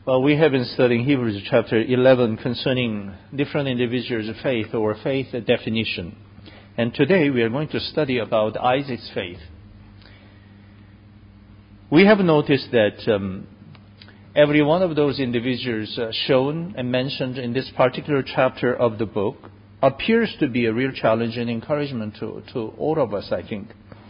Well, we have been studying Hebrews chapter 11 concerning different individuals' faith or faith definition. And today we are going to study about Isaac's faith. We have noticed that every one of those individuals shown and mentioned in this particular chapter of the book appears to be a real challenge and encouragement to all of us, I think.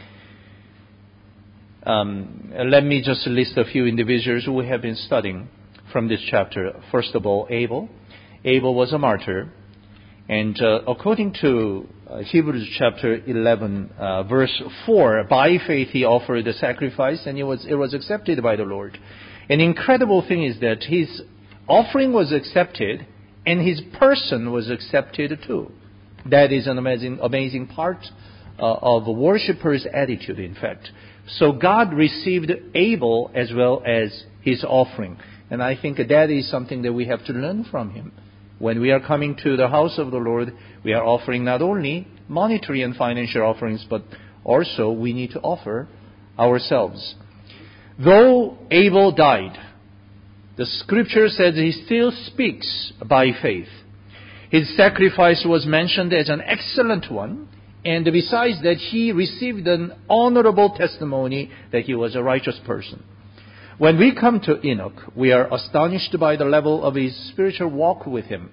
Let me just list a few individuals who we have been studying from this chapter. First of all, Abel. Abel was a martyr. And according to Hebrews chapter 11, verse 4, by faith he offered the sacrifice and it was accepted by the Lord. An incredible thing is that his offering was accepted and his person was accepted too. That is an amazing part of a worshipper's attitude, in fact. So God received Abel as well as his offering. And I think that is something that we have to learn from him. When we are coming to the house of the Lord, we are offering not only monetary and financial offerings, but also we need to offer ourselves. Though Abel died, the scripture says he still speaks by faith. His sacrifice was mentioned as an excellent one. And besides that, he received an honorable testimony that he was a righteous person. When we come to Enoch, we are astonished by the level of his spiritual walk with him.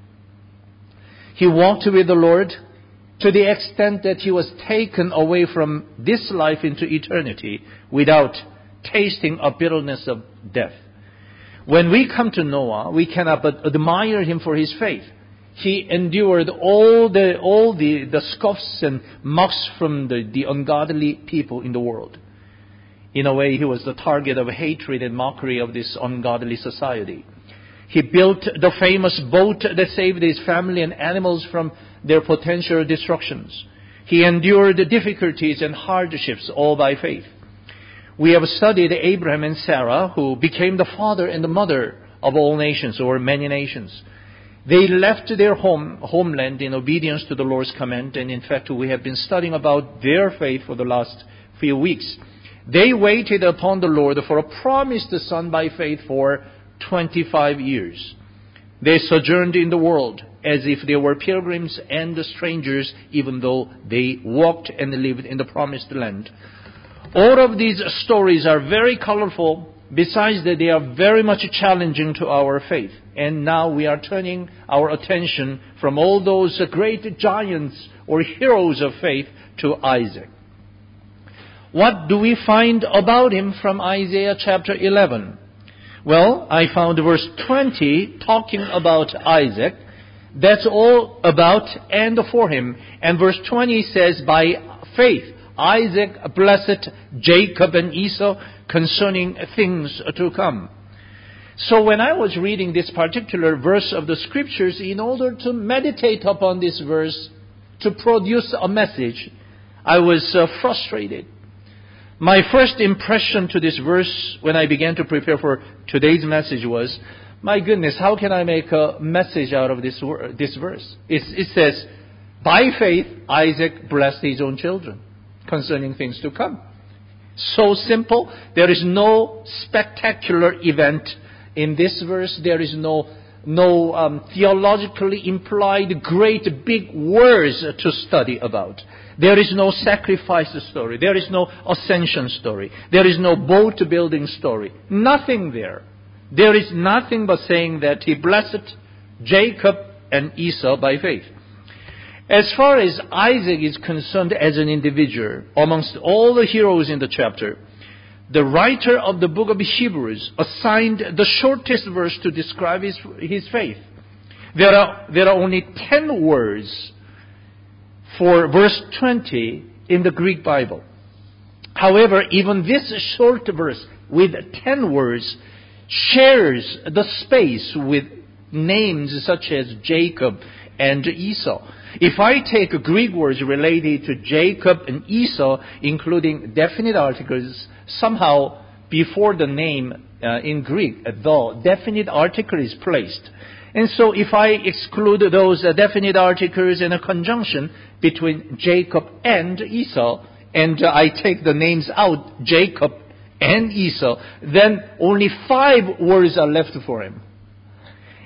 He walked with the Lord to the extent that he was taken away from this life into eternity without tasting a bitterness of death. When we come to Noah, we cannot but admire him for his faith. He endured all the scoffs and mocks from the ungodly people in the world. In a way, he was the target of hatred and mockery of this ungodly society. He built the famous boat that saved his family and animals from their potential destructions. He endured the difficulties and hardships all by faith. We have studied Abraham and Sarah, who became the father and the mother of all nations or many nations. They left their homeland in obedience to the Lord's command. And in fact, we have been studying about their faith for the last few weeks. They waited upon the Lord for a promised son by faith for 25 years. They sojourned in the world as if they were pilgrims and strangers, even though they walked and lived in the promised land. All of these stories are very colorful. Besides that, they are very much challenging to our faith. And now we are turning our attention from all those great giants or heroes of faith to Isaac. What do we find about him from Isaiah chapter 11? Well, I found verse 20 talking about Isaac. That's all about and for him. And verse 20 says, by faith, Isaac blessed Jacob and Esau concerning things to come. So when I was reading this particular verse of the scriptures, in order to meditate upon this verse, to produce a message, I was frustrated. My first impression to this verse when I began to prepare for today's message was, my goodness, how can I make a message out of this verse? It says, by faith, Isaac blessed his own children concerning things to come. So simple. There is no spectacular event in this verse. There is no theologically implied great big words to study about. There is no sacrifice story. There is no ascension story. There is no boat building story. Nothing there. There is nothing but saying that he blessed Jacob and Esau by faith. As far as Isaac is concerned as an individual, amongst all the heroes in the chapter, the writer of the book of Hebrews assigned the shortest verse to describe his faith. There are only 10 words for verse 20 in the Greek Bible. However, even this short verse with 10 words shares the space with names such as Jacob and Esau. If I take Greek words related to Jacob and Esau, including definite articles, somehow before the name in Greek, the definite article is placed. And so if I exclude those definite articles in a conjunction between Jacob and Esau, and I take the names out, Jacob and Esau, then only 5 words are left for him.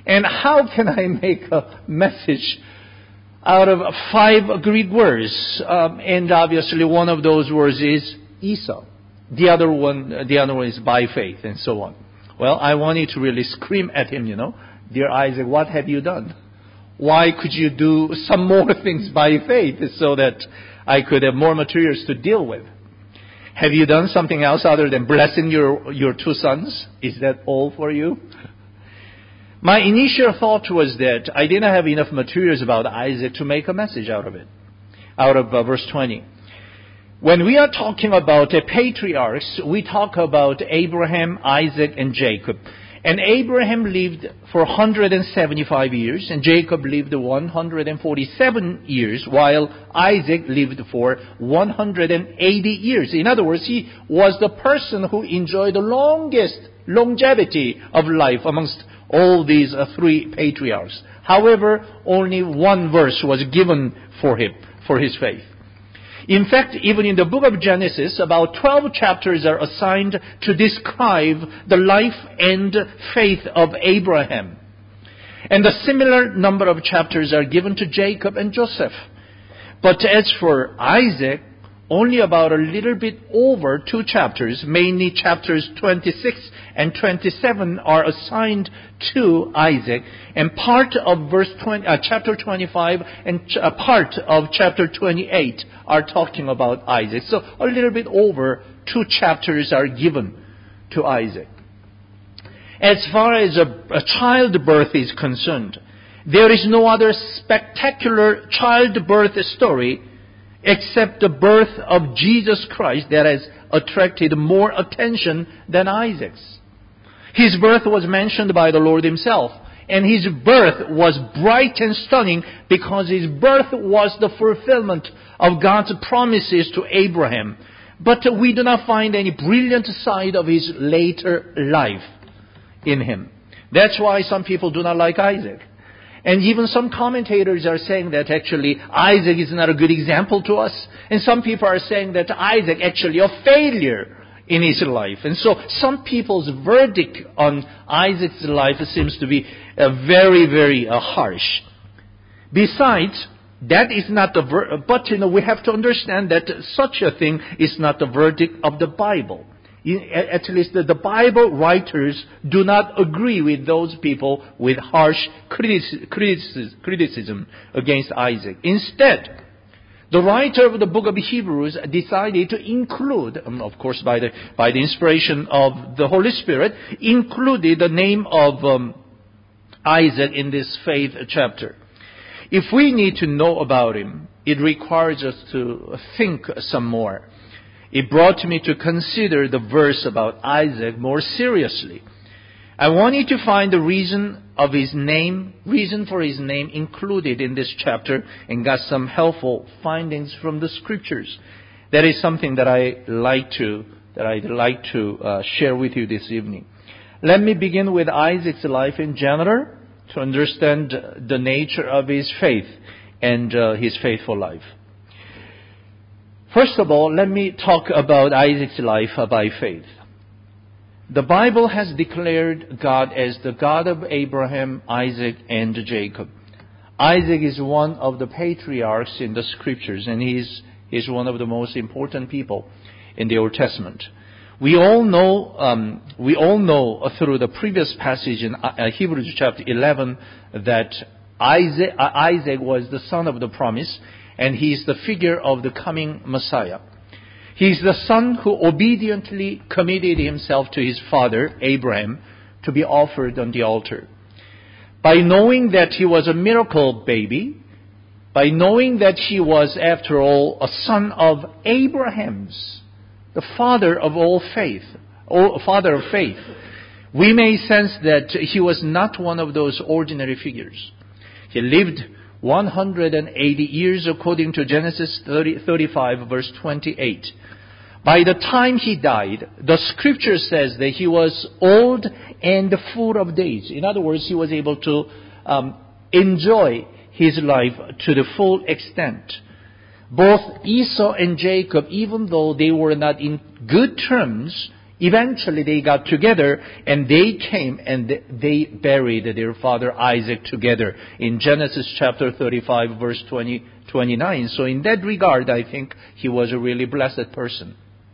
And how can I make a message out of 5 Greek words? And obviously one of those words is Esau. The other one is by faith, and so on. Well, I wanted to really scream at him, Dear Isaac, what have you done? Why could you do some more things by faith so that I could have more materials to deal with? Have you done something else other than blessing your 2 sons? Is that all for you? My initial thought was that I didn't have enough materials about Isaac to make a message out of it, out of verse 20. When we are talking about patriarchs, we talk about Abraham, Isaac, and Jacob. And Abraham lived for 175 years, and Jacob lived 147 years, while Isaac lived for 180 years. In other words, he was the person who enjoyed the longest longevity of life amongst all these 3 patriarchs. However, only 1 verse was given for him, for his faith. In fact, even in the book of Genesis, about 12 chapters are assigned to describe the life and faith of Abraham. And a similar number of chapters are given to Jacob and Joseph. But as for Isaac, only about a little bit over 2 chapters, mainly chapters 26 and 27, are assigned to Isaac, and part of chapter 25 and part of chapter 28 are talking about Isaac. So a little bit over 2 chapters are given to Isaac. As far as a childbirth is concerned, there is no other spectacular childbirth story except the birth of Jesus Christ that has attracted more attention than Isaac's. His birth was mentioned by the Lord Himself, and His birth was bright and stunning because His birth was the fulfillment of God's promises to Abraham. But we do not find any brilliant side of His later life in Him. That's why some people do not like Isaac. And even some commentators are saying that actually Isaac is not a good example to us. And some people are saying that Isaac actually a failure in his life. And so some people's verdict on Isaac's life seems to be very, very harsh. Besides, that is not the but we have to understand that such a thing is not the verdict of the Bible. At least the Bible writers do not agree with those people with harsh criticism against Isaac. Instead, the writer of the book of Hebrews decided to include, of course by the inspiration of the Holy Spirit, included the name of Isaac in this faith chapter. If we need to know about him, it requires us to think some more. It brought me to consider the verse about Isaac more seriously. I wanted to find the reason for his name included in this chapter, and got some helpful findings from the scriptures. That is something that I'd like to share with you this evening. Let me begin with Isaac's life in general to understand the nature of his faith and his faithful life. First of all, let me talk about Isaac's life by faith. The Bible has declared God as the God of Abraham, Isaac, and Jacob. Isaac is one of the patriarchs in the scriptures, and he's one of the most important people in the Old Testament. We all know through the previous passage in Hebrews chapter 11 that Isaac was the son of the promise, and he is the figure of the coming Messiah. He is the son who obediently committed himself to his father, Abraham, to be offered on the altar. By knowing that he was a miracle baby, by knowing that he was, after all, a son of Abraham's, the father of faith, we may sense that he was not one of those ordinary figures. He lived 180 years according to Genesis 35 verse 28. By the time he died, the scripture says that he was old and full of days. In other words, he was able to enjoy his life to the full extent. Both Esau and Jacob, even though they were not in good terms, Eventually they got together and they came and they buried their father Isaac together in Genesis chapter 35 verse 29. So in that regard, I think he was a really blessed person.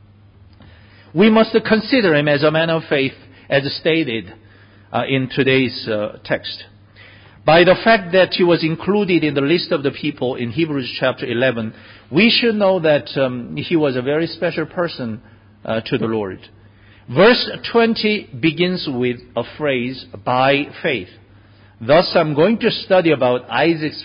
We must consider him as a man of faith as stated in today's text. By the fact that he was included in the list of the people in Hebrews chapter 11, we should know that he was a very special person to the Lord. Verse 20 begins with a phrase, by faith. Thus, I'm going to study about Isaac's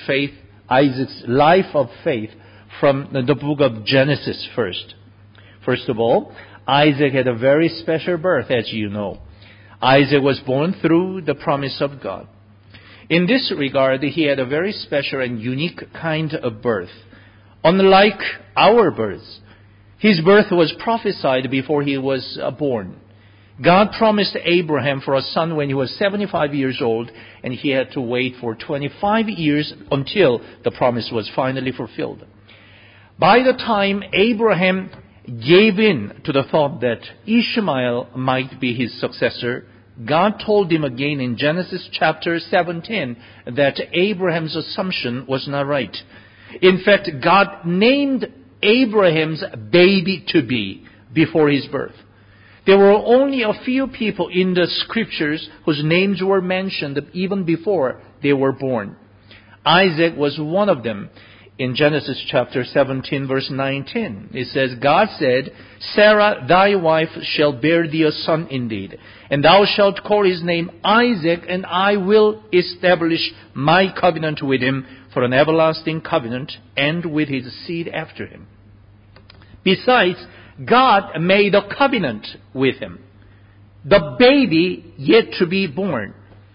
life of faith from the book of Genesis first. First of all, Isaac had a very special birth, as you know. Isaac was born through the promise of God. In this regard, he had a very special and unique kind of birth. Unlike our births, his birth was prophesied before he was born. God promised Abraham for a son when he was 75 years old, and he had to wait for 25 years until the promise was finally fulfilled. By the time Abraham gave in to the thought that Ishmael might be his successor, God told him again in Genesis chapter 17 that Abraham's assumption was not right. In fact, God named Abraham's baby-to-be before his birth. There were only a few people in the scriptures whose names were mentioned even before they were born. Isaac was one of them. In Genesis chapter 17 verse 19, it says, God said, Sarah thy wife shall bear thee a son indeed, and thou shalt call his name Isaac, and I will establish my covenant with him for an everlasting covenant, and with his seed after him. Besides, God made a covenant with him. The baby yet to be born.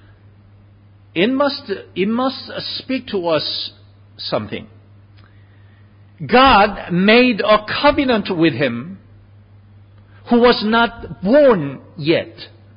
It must speak to us something. God made a covenant with him who was not born yet.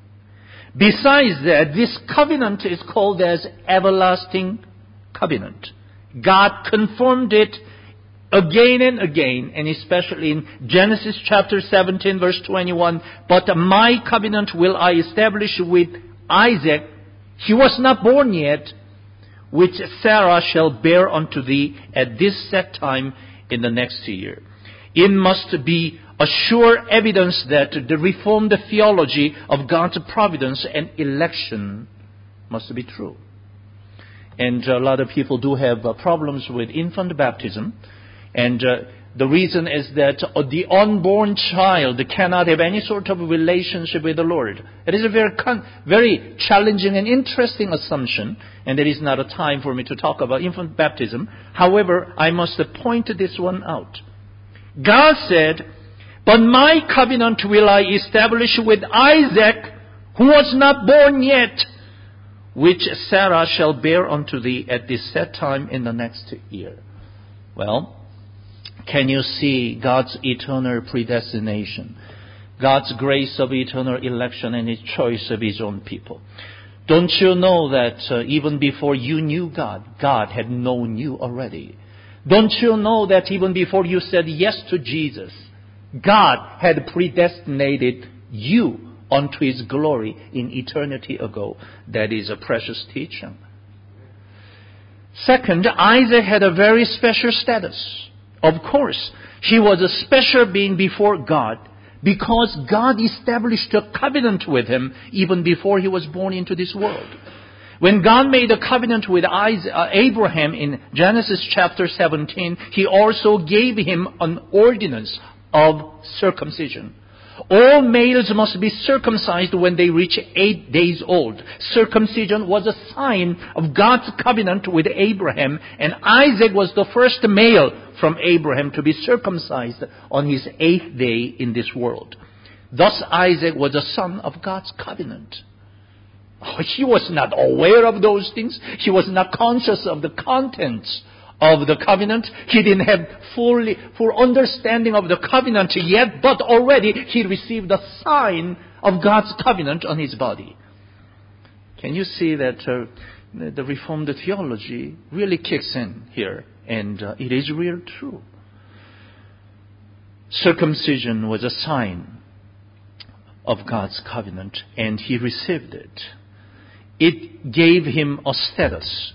Besides that, this covenant is called as everlasting covenant. God confirmed it again and again, and especially in Genesis chapter 17 verse 21, but my covenant will I establish with Isaac, he was not born yet, which Sarah shall bear unto thee at this set time in the next year. It must be a sure evidence that the Reformed theology of God's providence and election must be true. And a lot of people do have problems with infant baptism. And the reason is that the unborn child cannot have any sort of relationship with the Lord. It is a very challenging and interesting assumption, and there is not a time for me to talk about infant baptism. However, I must point this one out. God said, but my covenant will I establish with Isaac, who was not born yet, which Sarah shall bear unto thee at this set time in the next year. Well, can you see God's eternal predestination? God's grace of eternal election and His choice of His own people. Don't you know that even before you knew God, God had known you already? Don't you know that even before you said yes to Jesus, God had predestinated you unto His glory in eternity ago? That is a precious teaching. Second, Isaac had a very special status. Of course, he was a special being before God because God established a covenant with him even before he was born into this world. When God made a covenant with Abraham in Genesis chapter 17, He also gave him an ordinance of circumcision. All males must be circumcised when they reach 8 days old. Circumcision was a sign of God's covenant with Abraham, and Isaac was the first male from Abraham to be circumcised on his 8th day in this world. Thus Isaac was a son of God's covenant. He was not aware of those things. He was not conscious of the contents of the covenant. He didn't have full understanding of the covenant yet, but already he received a sign of God's covenant on his body. Can you see that the Reformed theology really kicks in here? And it is real true. Circumcision was a sign of God's covenant, and he received it. It gave him a status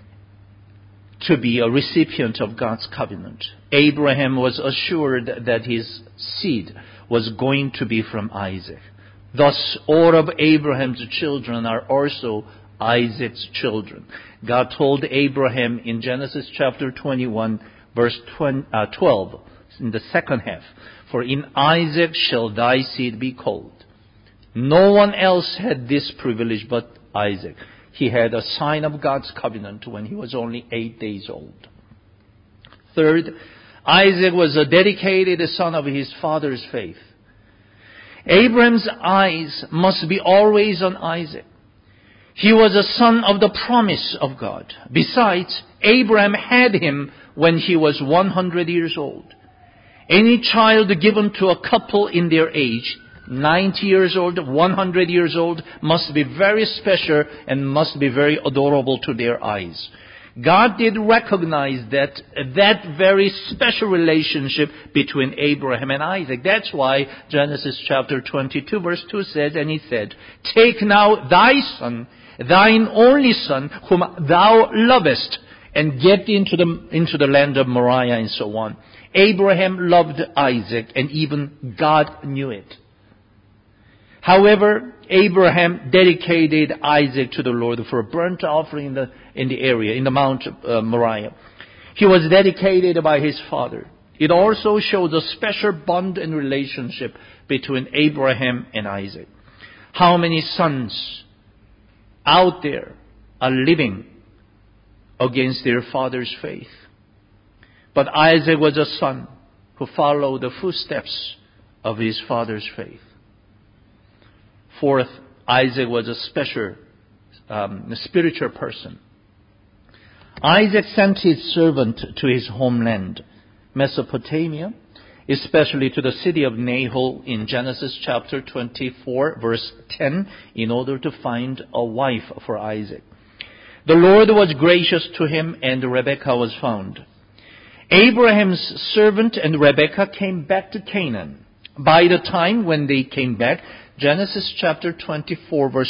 to be a recipient of God's covenant. Abraham was assured that his seed was going to be from Isaac. Thus, all of Abraham's children are also Isaac's children. God told Abraham in Genesis chapter 21, verse 12, in the second half, "For in Isaac shall thy seed be called." No one else had this privilege but Isaac. He had a sign of God's covenant when he was only 8 days old. Third, Isaac was a dedicated son of his father's faith. Abraham's eyes must be always on Isaac. He was a son of the promise of God. Besides, Abraham had him when he was 100 years old. Any child given to a couple in their age, 90 years old, 100 years old, must be very special and must be very adorable to their eyes. God did recognize that very special relationship between Abraham and Isaac. That's why Genesis chapter 22 verse 2 says, "And he said, Take now thy son, thine only son, whom thou lovest, and get into the land of Moriah," and so on. Abraham loved Isaac, and even God knew it. However, Abraham dedicated Isaac to the Lord for a burnt offering in the area, in the Mount Moriah. He was dedicated by his father. It also shows a special bond and relationship between Abraham and Isaac. How many sons out there are living against their father's faith? But Isaac was a son who followed the footsteps of his father's faith. Fourth, Isaac was a special spiritual person. Isaac sent his servant to his homeland, Mesopotamia, especially to the city of Nahor in Genesis chapter 24, verse 10, in order to find a wife for Isaac. The Lord was gracious to him, and Rebekah was found. Abraham's servant and Rebekah came back to Canaan. By the time when they came back, Genesis chapter 24 verse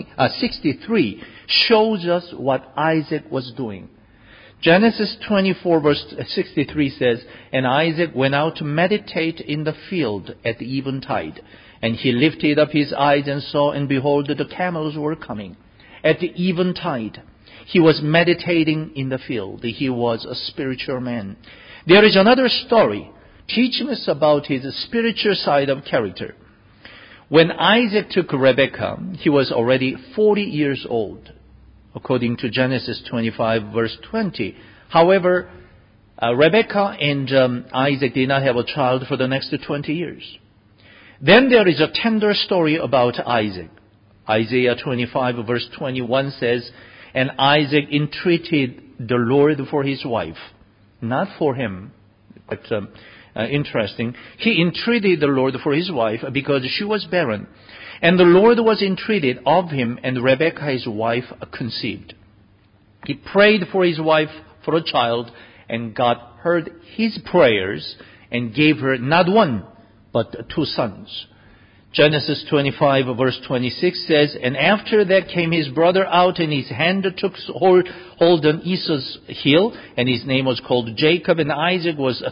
63 shows us what Isaac was doing. Genesis 24 verse 63 says, "And Isaac went out to meditate in the field at the eventide. And he lifted up his eyes and saw, and behold, the camels were coming. At the eventide, he was meditating in the field." He was a spiritual man. There is another story teaching us about his spiritual side of character. When Isaac took Rebekah, he was already 40 years old, according to Genesis 25, verse 20. However, Rebekah and Isaac did not have a child for the next 20 years. Then there is a tender story about Isaac. Isaiah 25, verse 21 says, "And Isaac entreated the Lord for his wife," not for him, but interesting. He entreated the Lord for his wife because she was barren. And the Lord was entreated of him, and Rebekah his wife conceived. He prayed for his wife for a child, and God heard his prayers and gave her not one, but 2 sons. Genesis 25 verse 26 says, "And after that came his brother out, and his hand took hold on Esau's heel, and his name was called Jacob, and Isaac was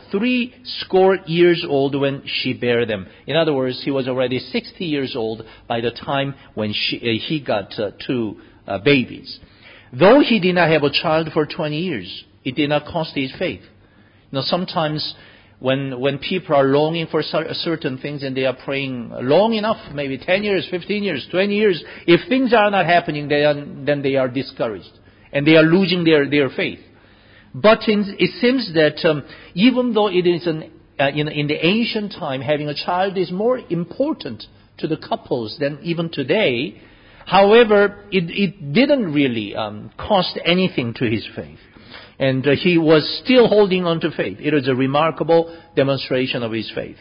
80 years old when she bare them." In other words, he was already 60 years old by the time when he got 2 babies. Though he did not have a child for 20 years, it did not cost his faith. Sometimes when people are longing for certain things and they are praying long enough, maybe 10 years, 15 years, 20 years, if things are not happening, then they are discouraged and they are losing their faith. But it seems that even though it is in the ancient time, having a child is more important to the couples than even today, however, it didn't really cost anything to his faith. And he was still holding on to faith. It was a remarkable demonstration of his faith.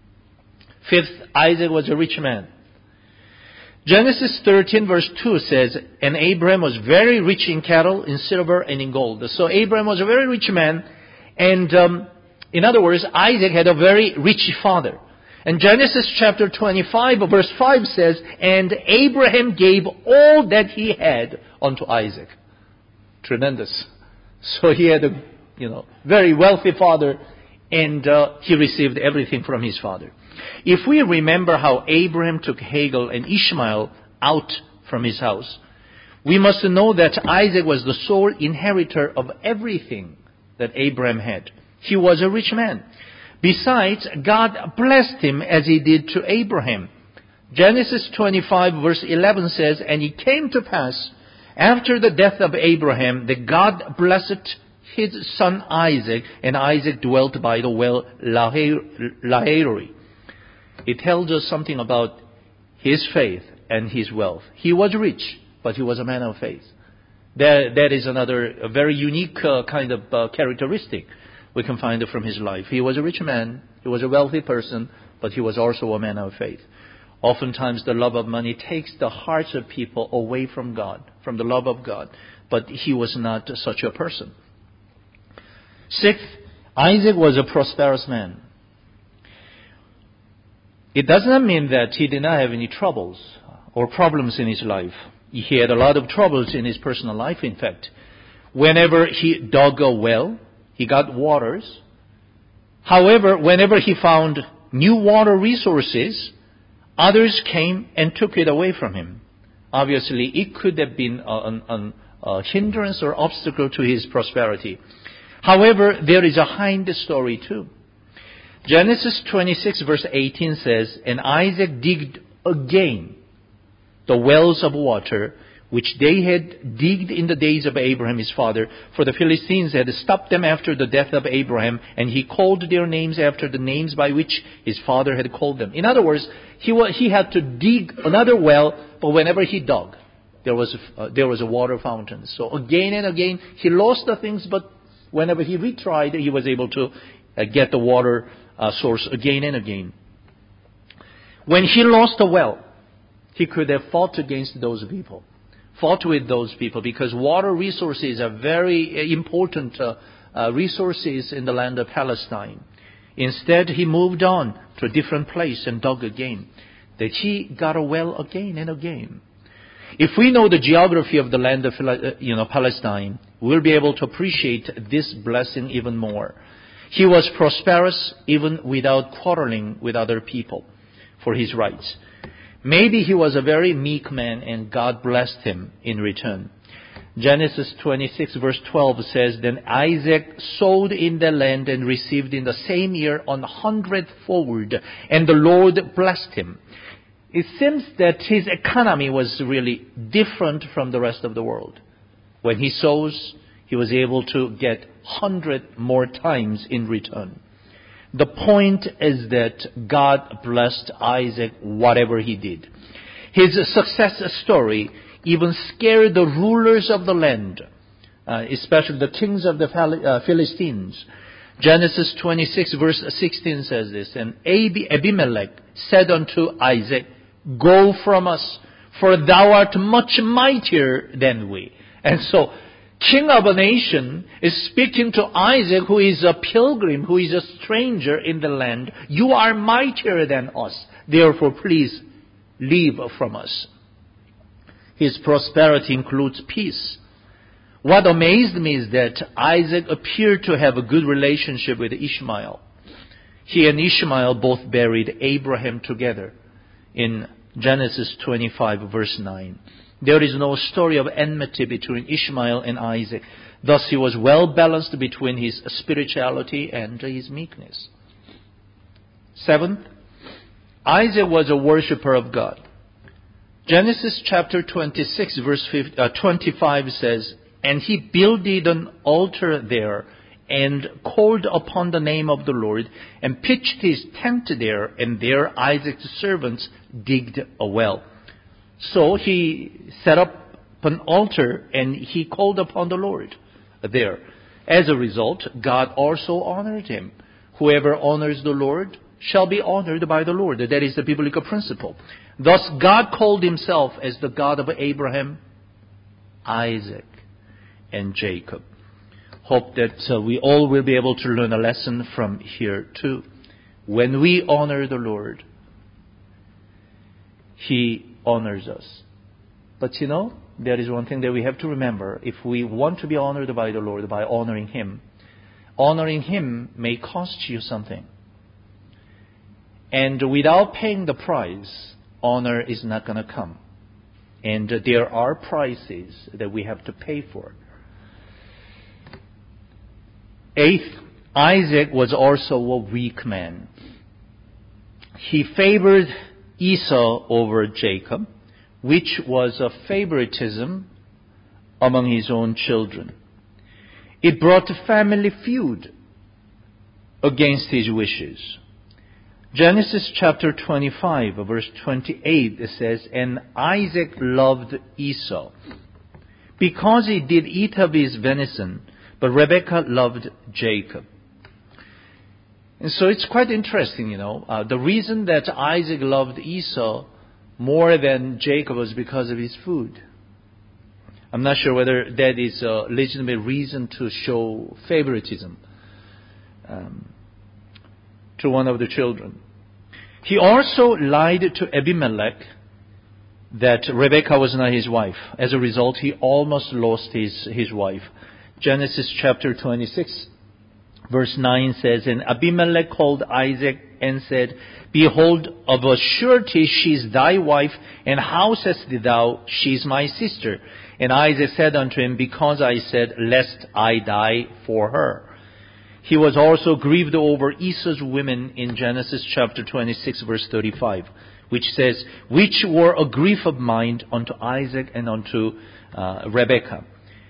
Fifth, Isaac was a rich man. Genesis 13 verse 2 says, "And Abraham was very rich in cattle, in silver, and in gold." So Abraham was a very rich man. And in other words, Isaac had a very rich father. And Genesis chapter 25 verse 5 says, and Abraham gave all that he had unto Isaac. Tremendous. So he had a very wealthy father, and he received everything from his father. If we remember how Abraham took Hagar and Ishmael out from his house, we must know that Isaac was the sole inheritor of everything that Abraham had. He was a rich man. Besides, God blessed him as he did to Abraham. Genesis 25 verse 11 says, and it came to pass after the death of Abraham that God blessed his son Isaac, and Isaac dwelt by the well Lahairoi. It tells us something about his faith and his wealth. He was rich, but he was a man of faith. That is a very unique kind of characteristic we can find from his life. He was a rich man, he was a wealthy person, but he was also a man of faith. Oftentimes the love of money takes the hearts of people away from God, from the love of God. But he was not such a person. Sixth, Isaac was a prosperous man. It does not mean that he did not have any troubles or problems in his life. He had a lot of troubles in his personal life, in fact. Whenever he dug a well, he got waters. However, whenever he found new water resources, others came and took it away from him. Obviously, it could have been a hindrance or obstacle to his prosperity. However, there is a behind the story too. Genesis 26 verse 18 says, and Isaac digged again the wells of water which they had digged in the days of Abraham his father, for the Philistines had stopped them after the death of Abraham, and he called their names after the names by which his father had called them. In other words, he had to dig another well, but whenever he dug, there was a water fountain. So again and again, he lost the things, but whenever he retried, he was able to get the water source again and again. When he lost a well, he could have fought against those people. Fought with those people, because water resources are very important resources in the land of Palestine. Instead, he moved on to a different place and dug again. That he got a well again and again. If we know the geography of the land of Palestine, we'll be able to appreciate this blessing even more. He was prosperous even without quarreling with other people for his rights. Maybe he was a very meek man and God blessed him in return. Genesis 26 verse 12 says, then Isaac sowed in the land and received in the same year 100-fold, and the Lord blessed him. It seems that his economy was really different from the rest of the world. When he sows, he was able to get 100 more times in return. The point is that God blessed Isaac whatever he did. His success story even scared the rulers of the land, especially the kings of the Philistines. Genesis 26 verse 16 says this, and Abimelech said unto Isaac, go from us, for thou art much mightier than we. And so, king of a nation is speaking to Isaac, who is a pilgrim, who is a stranger in the land. You are mightier than us. Therefore, please leave from us. His prosperity includes peace. What amazed me is that Isaac appeared to have a good relationship with Ishmael. He and Ishmael both buried Abraham together in Genesis 25 verse 9. There is no story of enmity between Ishmael and Isaac. Thus he was well balanced between his spirituality and his meekness. Seventh, Isaac was a worshipper of God. Genesis chapter 26 verse 25 says, and he builded an altar there and called upon the name of the Lord and pitched his tent there, and there Isaac's servants digged a well. So he set up an altar and he called upon the Lord there. As a result, God also honored him. Whoever honors the Lord shall be honored by the Lord. That is the biblical principle. Thus, God called himself as the God of Abraham, Isaac, and Jacob. Hope that we all will be able to learn a lesson from here too. When we honor the Lord, He honors us. But there is one thing that we have to remember. If we want to be honored by the Lord by honoring Him may cost you something. And without paying the price, honor is not going to come. And there are prices that we have to pay for. Eighth, Isaac was also a weak man. He favored Esau over Jacob, which was a favoritism among his own children. It brought a family feud against his wishes. Genesis chapter 25, verse 28, it says, "And Isaac loved Esau, because he did eat of his venison, but Rebekah loved Jacob." And so it's quite interesting, the reason that Isaac loved Esau more than Jacob was because of his food. I'm not sure whether that is a legitimate reason to show favoritism to one of the children. He also lied to Abimelech that Rebekah was not his wife. As a result, he almost lost his wife. Genesis chapter 26, verse 9 says, "And Abimelech called Isaac and said, Behold, of a surety she is thy wife, and how sayest thou, she is my sister? And Isaac said unto him, Because I said, Lest I die for her." He was also grieved over Esau's women in Genesis chapter 26, verse 35, which says, "Which were a grief of mine unto Isaac and unto Rebekah."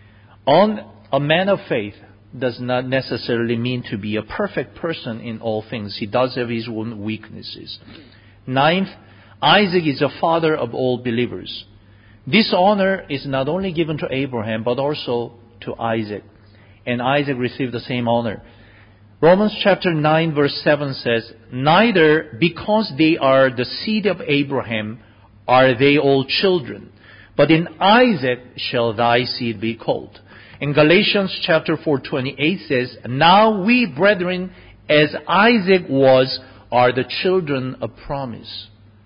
A man of faith does not necessarily mean to be a perfect person in all things. He does have his own weaknesses. Ninth, Isaac is the father of all believers. This honor is not only given to Abraham, but also to Isaac. And Isaac received the same honor. Romans chapter 9, verse 7 says, "Neither because they are the seed of Abraham are they all children, but in Isaac shall thy seed be called." In Galatians chapter 4:28 says, "Now we, brethren, as Isaac was, are the children of promise."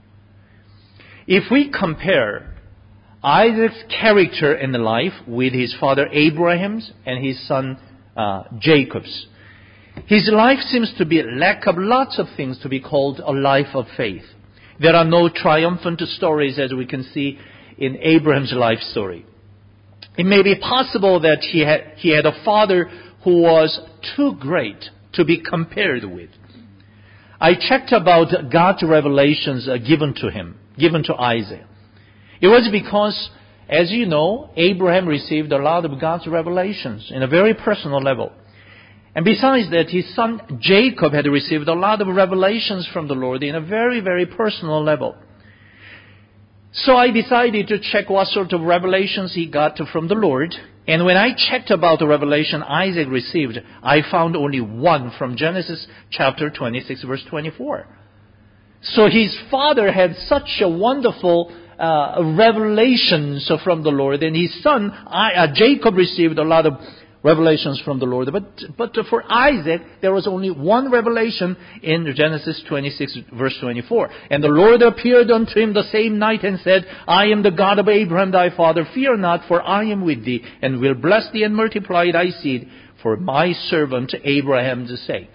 If we compare Isaac's character and life with his father Abraham's and his son Jacob's, his life seems to be a lack of lots of things to be called a life of faith. There are no triumphant stories as we can see in Abraham's life story. It may be possible that he had a father who was too great to be compared with. I checked about God's revelations given to Isaac. It was because, as you know, Abraham received a lot of God's revelations in a very personal level. And besides that, his son Jacob had received a lot of revelations from the Lord in a very, very personal level. So I decided to check what sort of revelations he got from the Lord. And when I checked about the revelation Isaac received, I found only one from Genesis chapter 26, verse 24. So his father had such a wonderful revelations from the Lord, and his son Jacob received a lot of revelations from the Lord. But for Isaac, there was only one revelation in Genesis 26, verse 24. "And the Lord appeared unto him the same night and said, I am the God of Abraham thy father. Fear not, for I am with thee, and will bless thee and multiply thy seed for my servant Abraham's sake."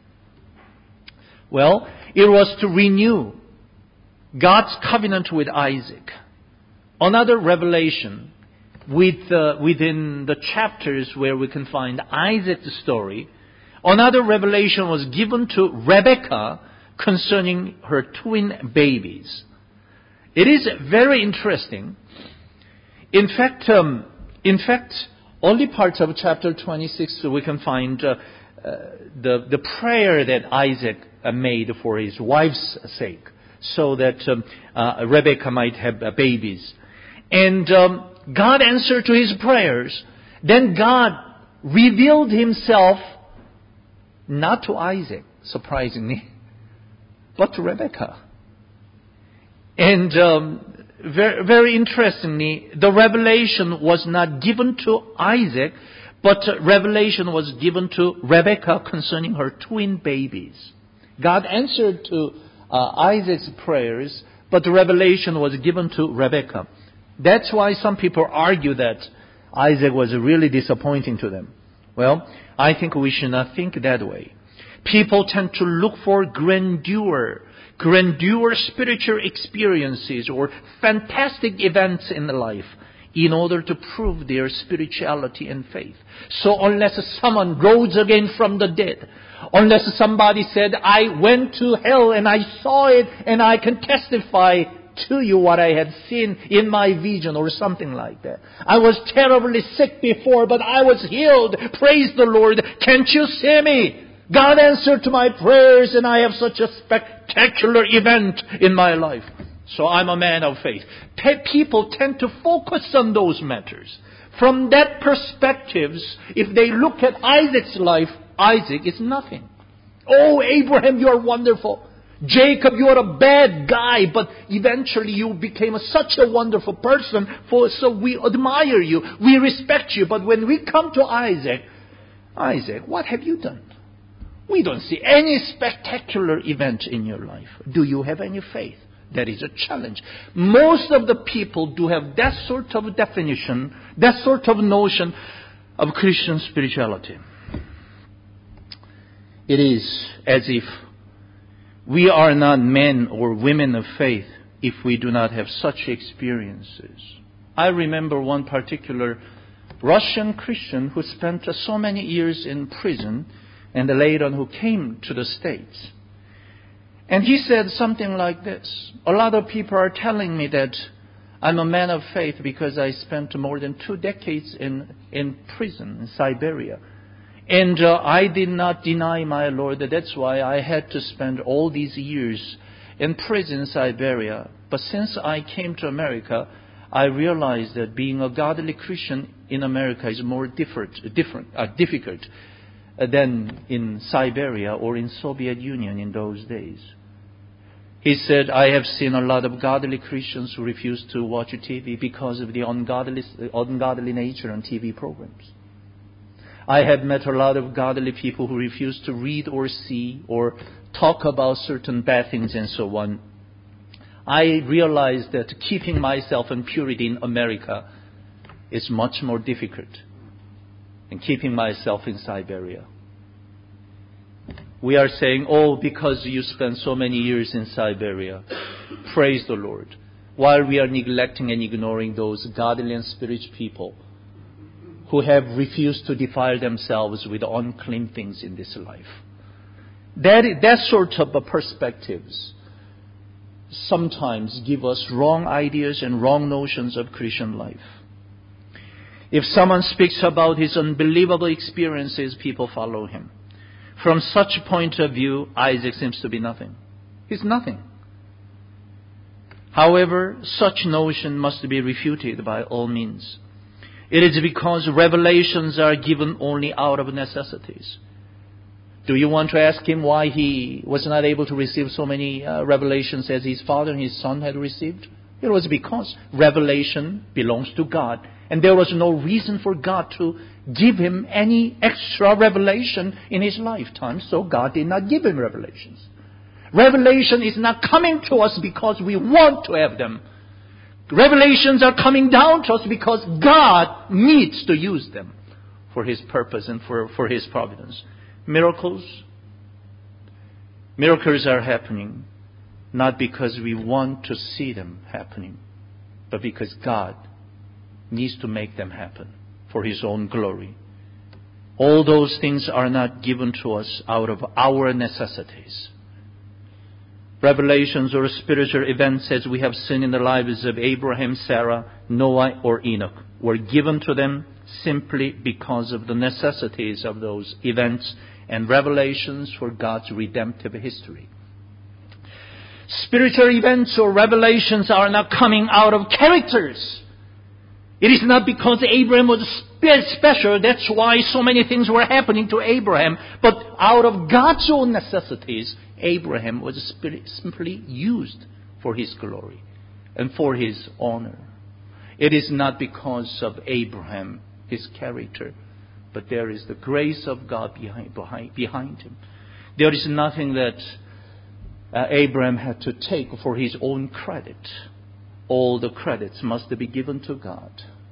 Well, it was to renew God's covenant with Isaac. Another revelation within the chapters where we can find Isaac's story, another revelation was given to Rebekah concerning her twin babies. It is very interesting. In fact, only parts of chapter 26 we can find the prayer that Isaac made for his wife's sake, so that Rebekah might have babies. And God answered to his prayers. Then God revealed himself not to Isaac, surprisingly, but to Rebekah. And very, very interestingly, the revelation was not given to Isaac, but revelation was given to Rebekah concerning her twin babies. God answered to Isaac's prayers, but the revelation was given to Rebekah. That's why some people argue that Isaac was really disappointing to them. Well, I think we should not think that way. People tend to look for grandeur spiritual experiences or fantastic events in life in order to prove their spirituality and faith. So unless someone rose again from the dead, unless somebody said, I went to hell and I saw it and I can testify to you what I had seen in my vision or something like that. I was terribly sick before, but I was healed. Praise the Lord. Can't you see me? God answered to my prayers and I have such a spectacular event in my life. So I'm a man of faith. People tend to focus on those matters. From that perspective, if they look at Isaac's life, Isaac is nothing. Oh, Abraham, you are wonderful. Jacob, you are a bad guy, but eventually you became such a wonderful person, so we admire you, we respect you. But when we come to Isaac, what have you done? We don't see any spectacular event in your life. Do you have any faith? That is a challenge. Most of the people do have that sort of definition, that sort of notion of Christian spirituality. It is as if we are not men or women of faith if we do not have such experiences. I remember one particular Russian Christian who spent so many years in prison and later on who came to the States. And he said something like this. A lot of people are telling me that I'm a man of faith because I spent more than 2 decades in prison in Siberia. And I did not deny my Lord. That's why I had to spend all these years in prison in Siberia. But since I came to America, I realized that being a godly Christian in America is more difficult than in Siberia or in Soviet Union in those days. He said, I have seen a lot of godly Christians who refuse to watch TV because of the ungodly nature on TV programs. I have met a lot of godly people who refuse to read or see or talk about certain bad things and so on. I realized that keeping myself in purity in America is much more difficult than keeping myself in Siberia. We are saying, oh, because you spent so many years in Siberia, praise the Lord, while we are neglecting and ignoring those godly and spiritual people who have refused to defile themselves with unclean things in this life. That sort of perspectives sometimes give us wrong ideas and wrong notions of Christian life. If someone speaks about his unbelievable experiences, people follow him. From such point of view, Isaac seems to be nothing. He's nothing. However, such notion must be refuted by all means. It is because revelations are given only out of necessities. Do you want to ask him why he was not able to receive so many revelations as his father and his son had received? It was because revelation belongs to God. And there was no reason for God to give him any extra revelation in his lifetime. So God did not give him revelations. Revelation is not coming to us because we want to have them. Revelations are coming down to us because God needs to use them for His purpose and for His providence. Miracles are happening not because we want to see them happening, but because God needs to make them happen for His own glory. All those things are not given to us out of our necessities. Revelations or spiritual events, as we have seen in the lives of Abraham, Sarah, Noah, or Enoch, were given to them simply because of the necessities of those events and revelations for God's redemptive history. Spiritual events or revelations are not coming out of characters. It is not because Abraham was special, that's why so many things were happening to Abraham, but out of God's own necessities, Abraham was simply used for His glory and for His honor. It is not because of Abraham, his character, but there is the grace of God behind him. There is nothing that Abraham had to take for his own credit. All the credits must be given to God.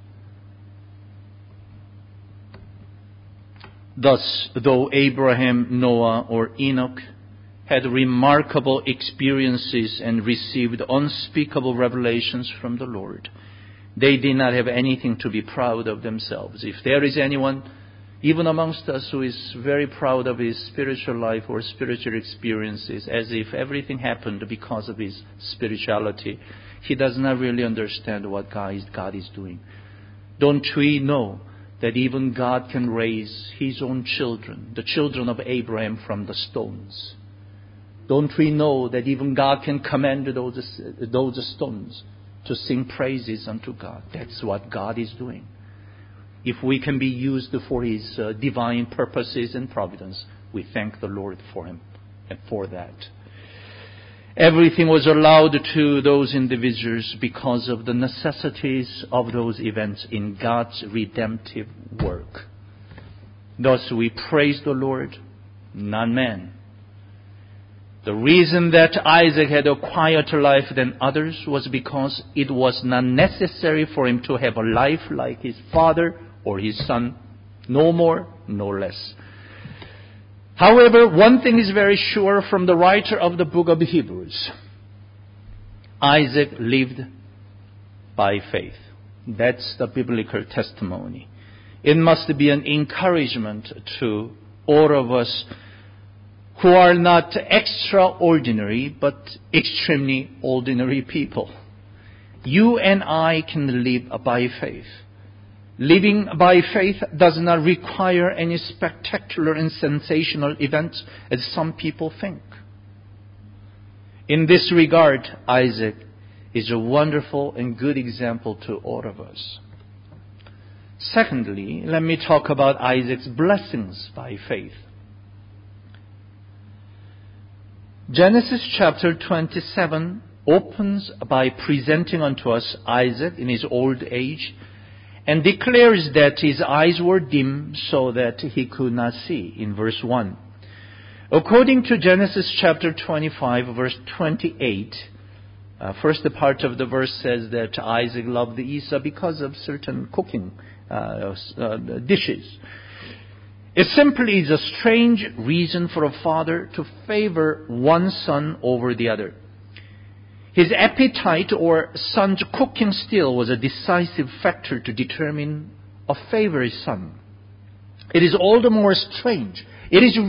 Thus, though Abraham, Noah, or Enoch had remarkable experiences and received unspeakable revelations from the Lord, they did not have anything to be proud of themselves. If there is anyone, even amongst us, who is very proud of his spiritual life or spiritual experiences, as if everything happened because of his spirituality, he does not really understand what God is doing. Don't we know that even God can raise His own children, the children of Abraham, from the stones? Don't we know that even God can command those stones to sing praises unto God? That's what God is doing. If we can be used for His divine purposes and providence, we thank the Lord for Him and for that. Everything was allowed to those individuals because of the necessities of those events in God's redemptive work. Thus we praise the Lord, not man. The reason that Isaac had a quieter life than others was because it was not necessary for him to have a life like his father or his son, no more, no less. However, one thing is very sure from the writer of the book of Hebrews. Isaac lived by faith. That's the biblical testimony. It must be an encouragement to all of us who are not extraordinary but extremely ordinary people. You and I can live by faith. Living by faith does not require any spectacular and sensational events as some people think. In this regard, Isaac is a wonderful and good example to all of us. Secondly, let me talk about Isaac's blessings by faith. Genesis chapter 27 opens by presenting unto us Isaac in his old age and declares that his eyes were dim so that he could not see, in verse 1. According to Genesis chapter 25, verse 28, first part of the verse says that Isaac loved Esau because of certain cooking dishes. It simply is a strange reason for a father to favor one son over the other. His appetite or son's cooking skill was a decisive factor to determine a favorite son. It is all the more strange. It is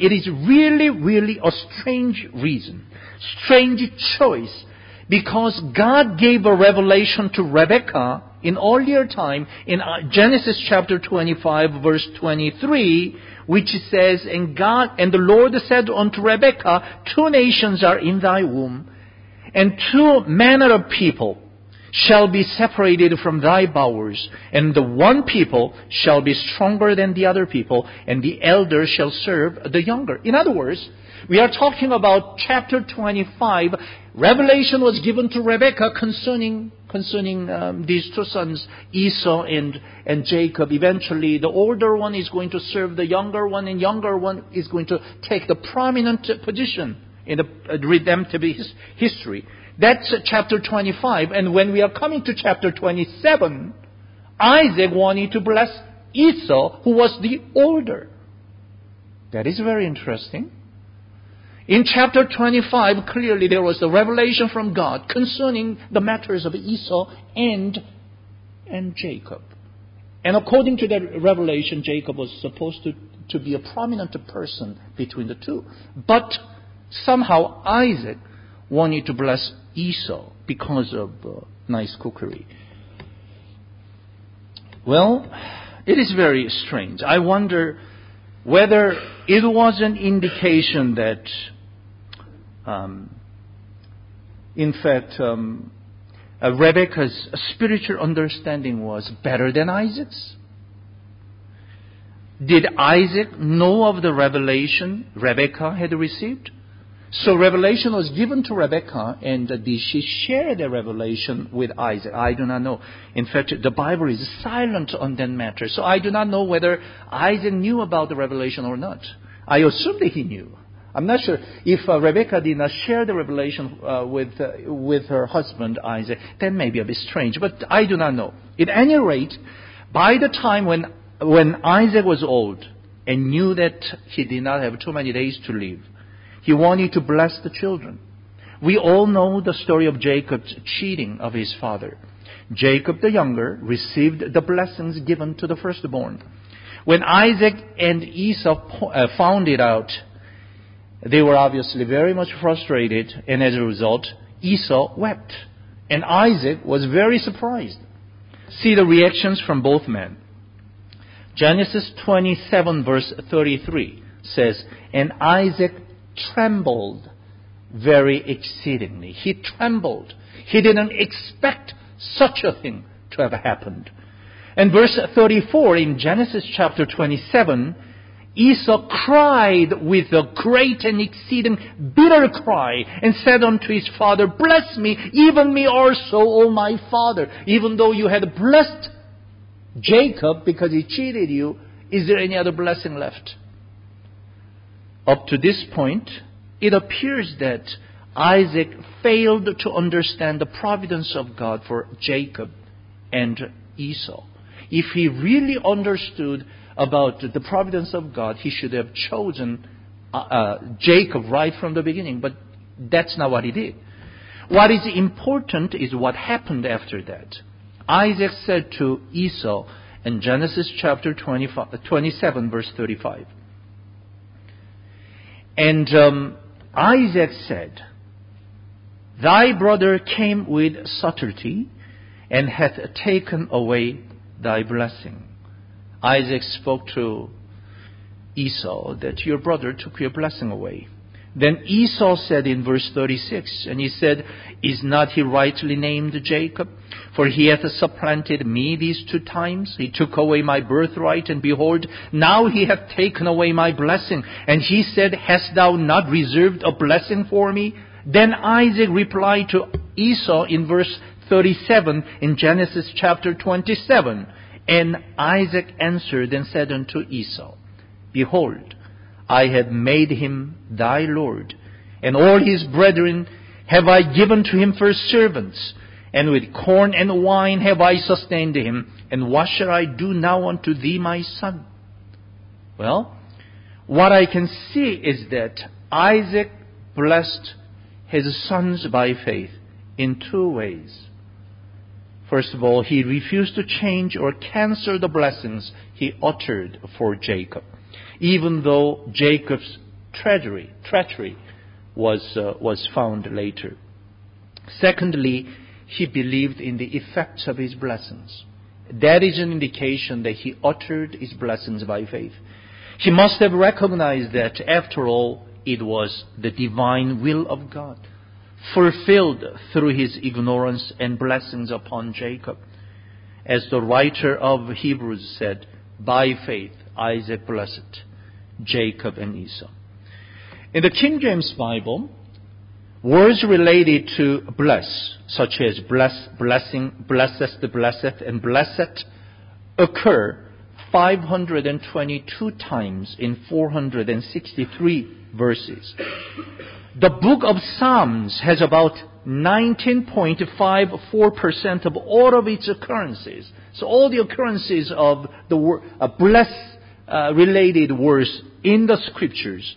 really a strange reason, strange choice, because God gave a revelation to Rebekah in earlier time in Genesis chapter 25 verse 23, which says, And the Lord said unto Rebekah, 2 nations are in thy womb, and 2 manner of people shall be separated from thy bowels, and the one people shall be stronger than the other people, and the elder shall serve the younger. In other words, we are talking about chapter 25. Revelation was given to Rebekah concerning these 2 sons, Esau and Jacob. Eventually, the older one is going to serve the younger one, and younger one is going to take the prominent position in the redemptive history. That's chapter 25. And when we are coming to chapter 27, Isaac wanted to bless Esau, who was the older. That is very interesting. In chapter 25, clearly there was a revelation from God concerning the matters of Esau and Jacob. And according to that revelation, Jacob was supposed to be a prominent person between the two. But somehow Isaac wanted to bless Esau because of nice cookery. Well, it is very strange. I wonder whether it was an indication that, in fact, Rebekah's spiritual understanding was better than Isaac's. Did Isaac know of the revelation Rebekah had received? So revelation was given to Rebekah, and did she share the revelation with Isaac? I do not know. In fact, the Bible is silent on that matter. So I do not know whether Isaac knew about the revelation or not. I assume that he knew. I'm not sure if Rebecca did not share the revelation with her husband Isaac, that may be a bit strange, but I do not know. At any rate, by the time when Isaac was old and knew that he did not have too many days to live, he wanted to bless the children. We all know the story of Jacob's cheating of his father. Jacob the younger received the blessings given to the firstborn. When Isaac and Esau found it out, they were obviously very much frustrated, and as a result, Esau wept. And Isaac was very surprised. See the reactions from both men. Genesis 27 verse 33 says, "And Isaac trembled very exceedingly." He trembled. He didn't expect such a thing to have happened. And verse 34 in Genesis chapter 27, Esau cried with a great and exceeding bitter cry and said unto his father, "Bless me, even me also, O my father. Even though you had blessed Jacob because he cheated you, is there any other blessing left?" Up to this point, it appears that Isaac failed to understand the providence of God for Jacob and Esau. If he really understood about the providence of God, he should have chosen Jacob right from the beginning. But that's not what he did. What is important is what happened after that. Isaac said to Esau in Genesis chapter 27, verse 35. And Isaac said, "Thy brother came with subtlety and hath taken away thy blessing." Isaac spoke to Esau that your brother took your blessing away. Then Esau said in verse 36, and he said, "Is not he rightly named Jacob? For he hath supplanted me these 2 times. He took away my birthright, and behold, now he hath taken away my blessing. And he said, Hast thou not reserved a blessing for me?" Then Isaac replied to Esau in verse 37 in Genesis chapter 27. And Isaac answered and said unto Esau, "Behold, I have made him thy lord, and all his brethren have I given to him for servants, and with corn and wine have I sustained him. And what shall I do now unto thee, my son?" Well, what I can see is that Isaac blessed his sons by faith in 2 ways. First of all, he refused to change or cancel the blessings he uttered for Jacob, even though Jacob's treachery was found later. Secondly, he believed in the effects of his blessings. That is an indication that he uttered his blessings by faith. He must have recognized that, after all, it was the divine will of God, fulfilled through his ignorance and blessings upon Jacob. As the writer of Hebrews said, "By faith Isaac blessed Jacob and Esau." In the King James Bible, words related to bless, such as bless, blessing, blessest, blessed, and blessed, occur 522 times in 463 verses. The book of Psalms has about 19.54% of all of its occurrences. So all the occurrences of the word bless related words in the scriptures,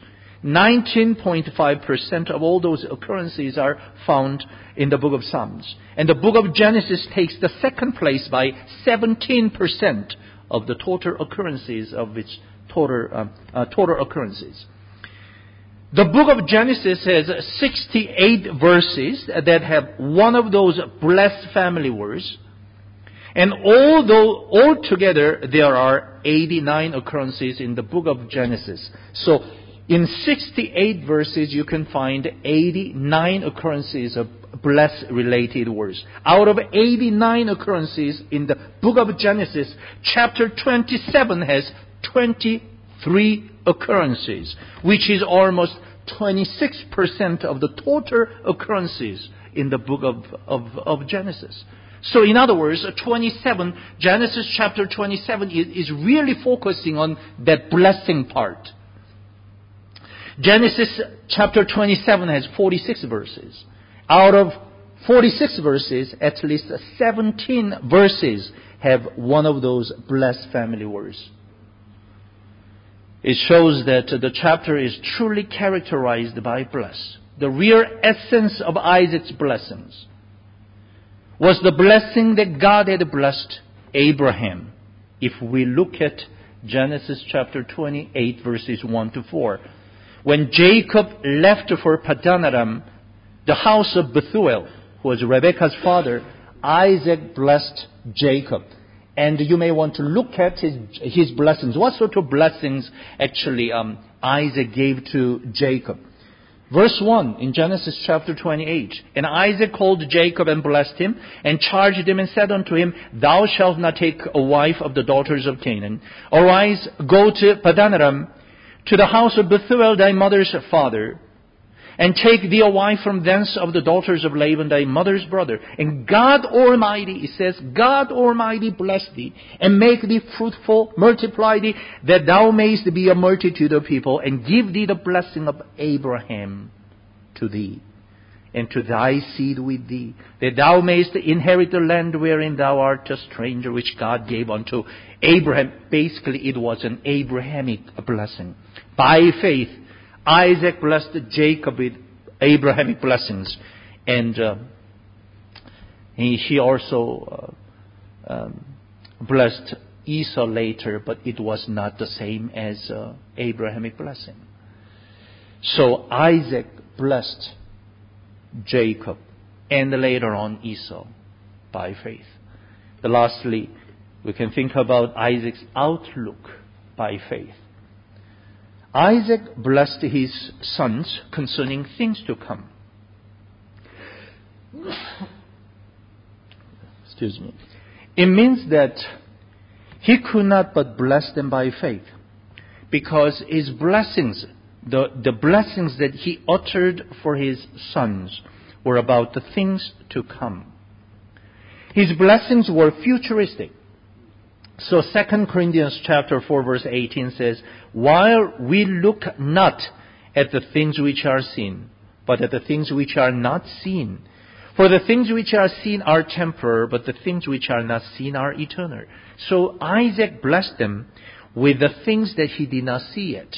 19.5% of all those occurrences are found in the book of Psalms. And the book of Genesis takes the second place by 17% of the total occurrences of its total occurrences. The book of Genesis has 68 verses that have one of those blessed family words. And altogether there are 89 occurrences in the book of Genesis. So in 68 verses you can find 89 occurrences of blessed related words. Out of 89 occurrences in the book of Genesis, chapter 27 has 23 occurrences, which is almost 26% of the total occurrences in the book of Genesis. So in other words, Genesis chapter 27 is really focusing on that blessing part. Genesis chapter 27 has 46 verses. Out of 46 verses, at least 17 verses have one of those blessed family words. It shows that the chapter is truly characterized by bless. The real essence of Isaac's blessings was the blessing that God had blessed Abraham. If we look at Genesis chapter 28 verses 1 to 4. When Jacob left for Paddan Aram, the house of Bethuel, who was Rebekah's father, Isaac blessed Jacob. And you may want to look at his blessings. What sort of blessings actually Isaac gave to Jacob? Verse 1 in Genesis chapter 28. And Isaac called Jacob and blessed him, and charged him and said unto him, Thou shalt not take a wife of the daughters of Canaan. Arise, go to Paddan Aram, to the house of Bethuel thy mother's father, and take thee a wife from thence of the daughters of Laban thy mother's brother. And God Almighty, it says, God Almighty bless thee, and make thee fruitful, multiply thee, that thou mayest be a multitude of people, and give thee the blessing of Abraham to thee, and to thy seed with thee, that thou mayest inherit the land wherein thou art a stranger, which God gave unto Abraham. Basically, it was an Abrahamic blessing. By faith, Isaac blessed Jacob with Abrahamic blessings. And he also blessed Esau later, but it was not the same as Abrahamic blessing. So Isaac blessed Jacob and later on Esau by faith. But lastly, we can think about Isaac's outlook by faith. Isaac blessed his sons concerning things to come. Excuse me. It means that he could not but bless them by faith, because his blessings, the blessings that he uttered for his sons, were about the things to come. His blessings were futuristic. So 2 Corinthians chapter 4 verse 18 says, While we look not at the things which are seen, but at the things which are not seen. For the things which are seen are temporal, but the things which are not seen are eternal. So Isaac blessed them with the things that he did not see yet.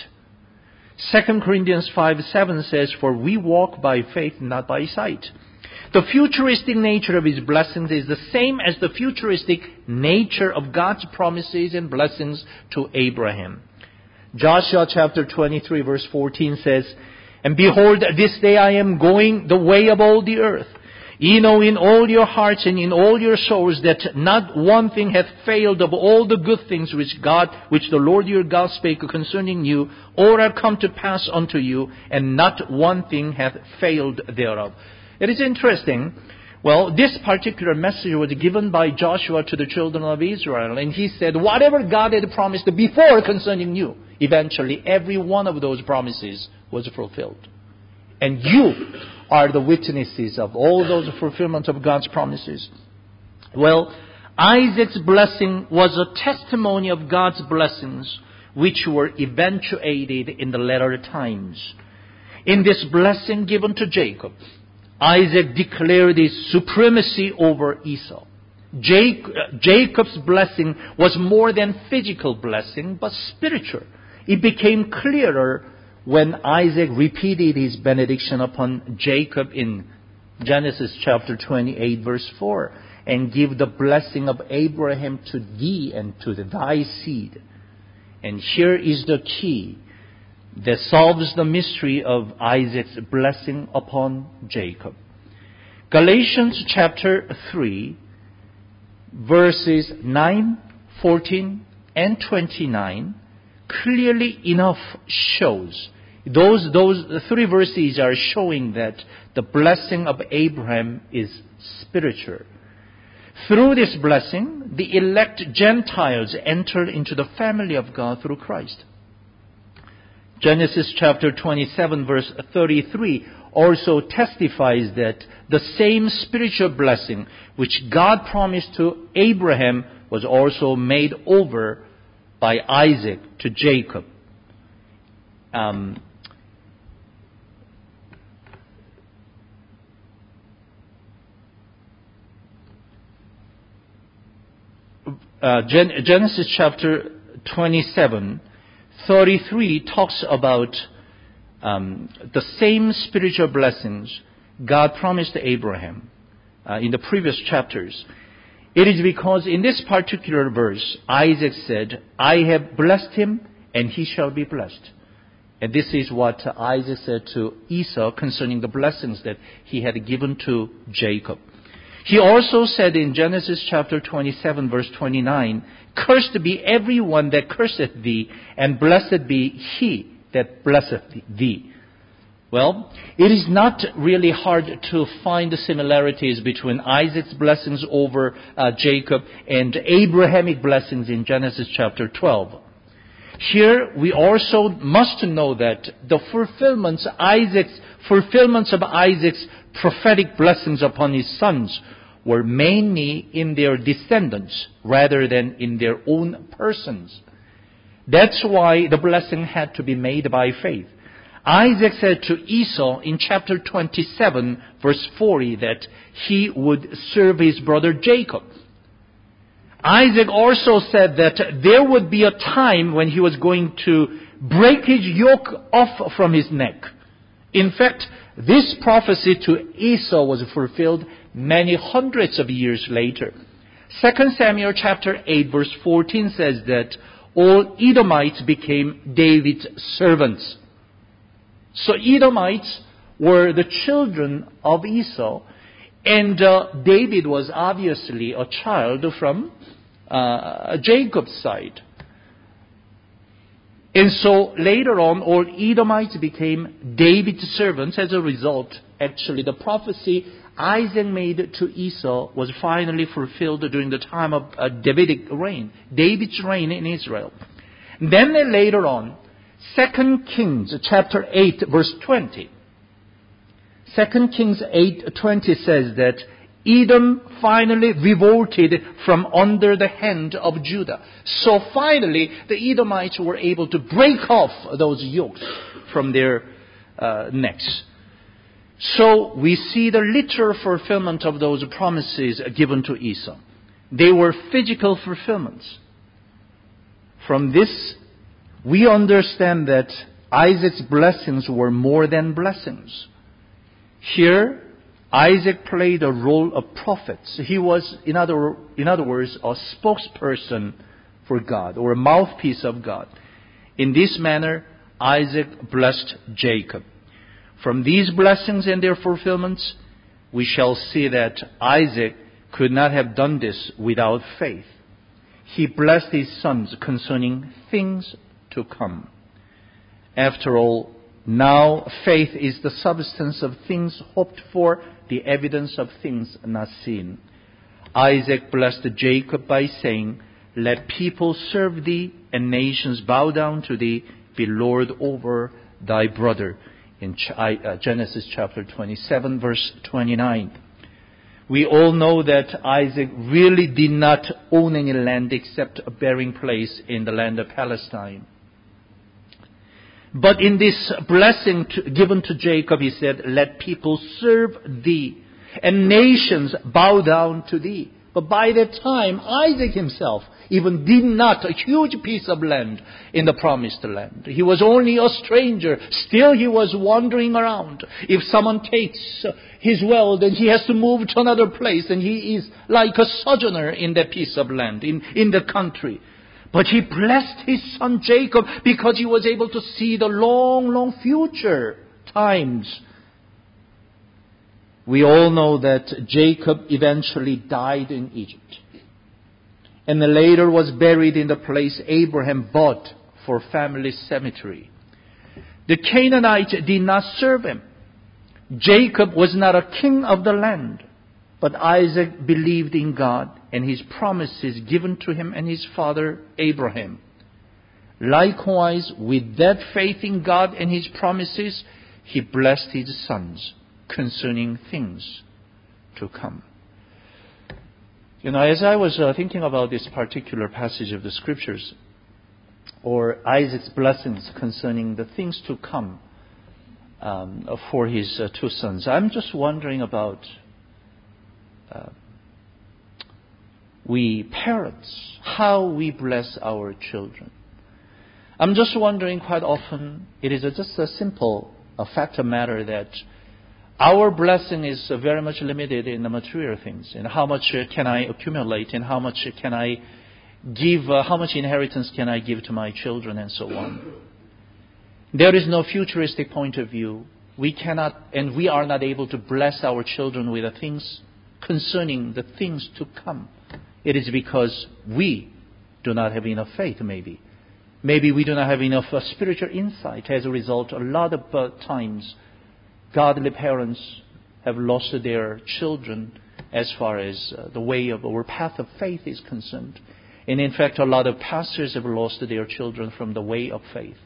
2 Corinthians 5:7 says, For we walk by faith, not by sight. The futuristic nature of his blessings is the same as the futuristic nature of God's promises and blessings to Abraham. Joshua chapter 23 verse 14 says, And behold, this day I am going the way of all the earth. Ye know in all your hearts and in all your souls that not one thing hath failed of all the good things which the Lord your God spake concerning you, or are come to pass unto you, and not one thing hath failed thereof. It is interesting. Well, this particular message was given by Joshua to the children of Israel. And he said, whatever God had promised before concerning you, eventually every one of those promises was fulfilled. And you are the witnesses of all those fulfillment of God's promises. Well, Isaac's blessing was a testimony of God's blessings, which were eventuated in the latter times. In this blessing given to Jacob, Isaac declared his supremacy over Esau. Jacob's blessing was more than physical blessing, but spiritual. It became clearer when Isaac repeated his benediction upon Jacob in Genesis chapter 28 verse 4, and give the blessing of Abraham to thee and to thy seed. And here is the key that solves the mystery of Isaac's blessing upon Jacob. Galatians chapter 3, verses 9, 14, and 29 clearly enough shows. Those three verses are showing that the blessing of Abraham is spiritual. Through this blessing, the elect Gentiles entered into the family of God through Christ. Genesis chapter 27 verse 33 also testifies that the same spiritual blessing which God promised to Abraham was also made over by Isaac to Jacob. Genesis chapter 27, 33 talks about the same spiritual blessings God promised to Abraham in the previous chapters. It is because in this particular verse, Isaac said, I have blessed him and he shall be blessed. And this is what Isaac said to Esau concerning the blessings that he had given to Jacob. He also said in Genesis chapter 27 verse 29, Cursed be everyone that curseth thee, and blessed be he that blesseth thee. Well, it is not really hard to find the similarities between Isaac's blessings over Jacob and Abrahamic blessings in Genesis chapter 12. Here, we also must know that the fulfillments of Isaac's prophetic blessings upon his sons were mainly in their descendants rather than in their own persons. That's why the blessing had to be made by faith. Isaac said to Esau in chapter 27, verse 40, that he would serve his brother Jacob. Isaac also said that there would be a time when he was going to break his yoke off from his neck. In fact, this prophecy to Esau was fulfilled many hundreds of years later. 2 Samuel chapter 8 verse 14 says that all Edomites became David's servants. So Edomites were the children of Esau, and David was obviously a child from Jacob's side. And so later on, all Edomites became David's servants. As a result, actually, the prophecy Isaac made to Esau was finally fulfilled during the time of Davidic reign, David's reign in Israel. Then later on, 2 Kings chapter 8 verse 20. 2 Kings 8:20 says that Edom finally revolted from under the hand of Judah. So finally, the Edomites were able to break off those yokes from their necks. So we see the literal fulfillment of those promises given to Esau. They were physical fulfillments. From this, we understand that Isaac's blessings were more than blessings. Here, Isaac played a role of prophet. He was, in other words, a spokesperson for God, or a mouthpiece of God. In this manner, Isaac blessed Jacob. From these blessings and their fulfillments, we shall see that Isaac could not have done this without faith. He blessed his sons concerning things to come. After all, now faith is the substance of things hoped for, the evidence of things not seen. Isaac blessed Jacob by saying, Let people serve thee, and nations bow down to thee, be Lord over thy brother. In Genesis chapter 27, verse 29. We all know that Isaac really did not own any land except a bearing place in the land of Palestine. But in this blessing given to Jacob, he said, Let people serve thee, and nations bow down to thee. But by that time, Isaac himself even did not a huge piece of land in the promised land. He was only a stranger. Still he was wandering around. If someone takes his well, then he has to move to another place, and he is like a sojourner in that piece of land, in the country. But he blessed his son Jacob because he was able to see the long, long future times. We all know that Jacob eventually died in Egypt, and later was buried in the place Abraham bought for family cemetery. The Canaanites did not serve him. Jacob was not a king of the land, but Isaac believed in God and his promises given to him and his father Abraham. Likewise, with that faith in God and his promises, he blessed his sons concerning things to come. As I was thinking about this particular passage of the scriptures, or Isaac's blessings concerning the things to come for his two sons, I'm just wondering about we parents, how we bless our children. I'm just wondering quite often, it is just a simple fact of matter that our blessing is very much limited in the material things. And how much can I accumulate, and how much can I give, how much inheritance can I give to my children, and so on. There is no futuristic point of view. We cannot, and we are not able to bless our children with the things concerning the things to come. It is because we do not have enough faith, maybe. Maybe we do not have enough spiritual insight. As a result, a lot of times, godly parents have lost their children as far as the way of or path of faith is concerned. And in fact, a lot of pastors have lost their children from the way of faith.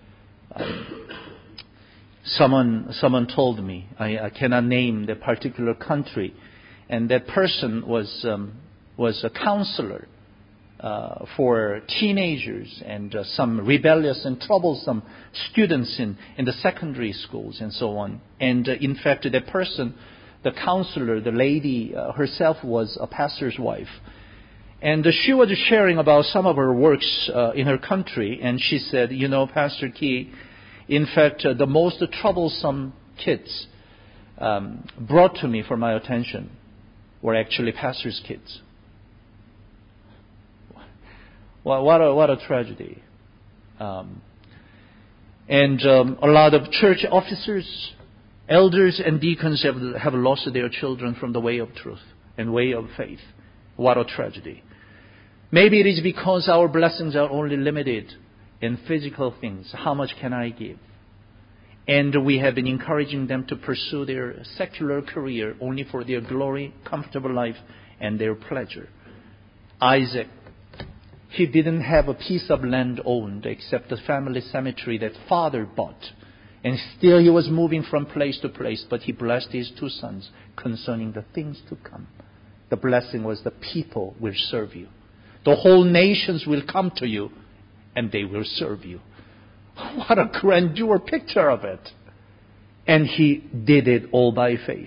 Someone told me, I cannot name the particular country, and that person was a counselor for teenagers and some rebellious and troublesome students in the secondary schools and so on. And in fact, that person, the counselor, the lady herself was a pastor's wife. And she was sharing about some of her works in her country. And she said, Pastor Key, in fact, the most troublesome kids brought to me for my attention were actually pastors' kids. Well, what a tragedy. And a lot of church officers, elders and deacons have lost their children from the way of truth and way of faith. What a tragedy. Maybe it is because our blessings are only limited in physical things. How much can I give? And we have been encouraging them to pursue their secular career only for their glory, comfortable life, and their pleasure. Isaac, he didn't have a piece of land owned except the family cemetery that father bought. And still he was moving from place to place, but he blessed his two sons concerning the things to come. The blessing was the people will serve you. The whole nations will come to you and they will serve you. What a grandeur picture of it. And he did it all by faith.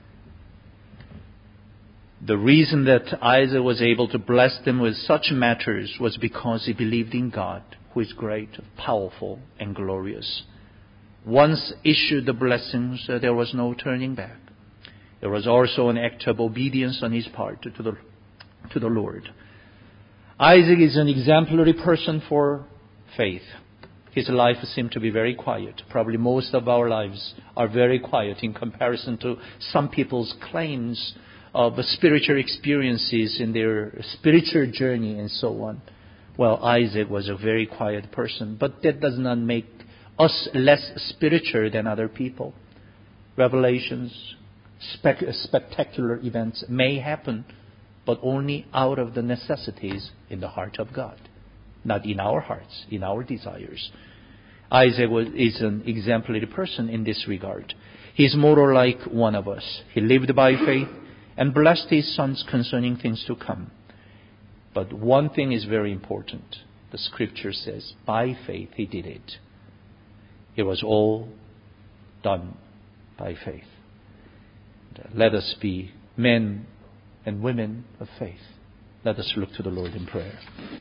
The reason that Isaac was able to bless them with such matters was because he believed in God, who is great, powerful, and glorious. Once issued the blessings, there was no turning back. There was also an act of obedience on his part to the Lord. Isaac is an exemplary person for faith. His life seemed to be very quiet. Probably most of our lives are very quiet in comparison to some people's claims of spiritual experiences in their spiritual journey and so on. Well, Isaac was a very quiet person, but that does not make us less spiritual than other people. Revelations, spectacular events may happen, but only out of the necessities in the heart of God, not in our hearts, in our desires. Isaac is an exemplary person in this regard. He is more or like one of us. He lived by faith and blessed his sons concerning things to come. But one thing is very important. The scripture says, by faith he did it. It was all done by faith. Let us be men and women of faith. Let us look to the Lord in prayer.